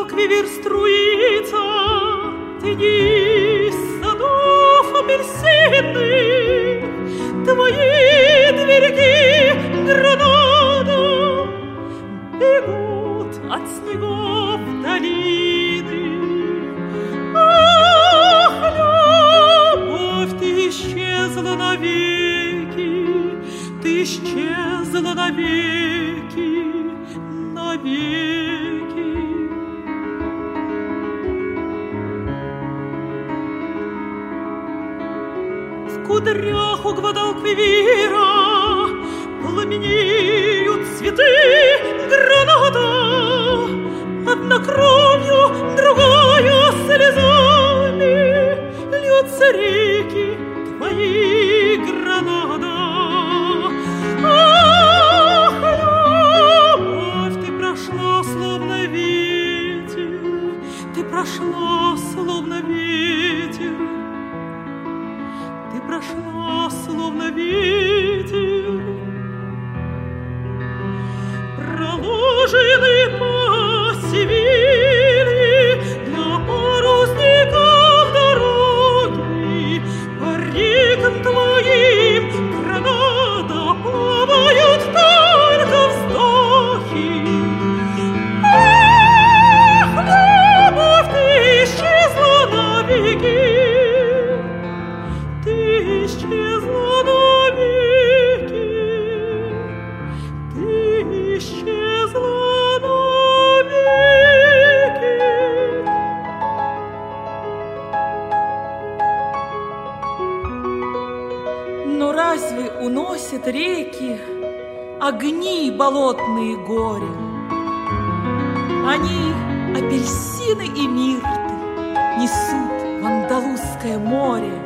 Гвалдалквивир струится, тени садов апельсинных, твои двери, Гранада, бегут от снегов долины. Ах, любовь, ты исчезла навеки, ты исчезла навеки, навеки. В кудрях у Гвадалквивира пламенеют цветы, Гранада, одна кровью, другая слезами, льются реки твои, Гранада. Ах, любовь, ты прошла словно ветер, ты прошла словно ветер, ты прошла словно ветер. Проложены по Севилье для парусников дороги, по рекам твоим, Гранада, плавают только вздохи. Ах, любовь, ты исчезла навеки, ты исчезла навеки, ты исчезла навеки. Но разве уносят реки огни болотные горе? Они, апельсины и мирты, несут в Андалузское море.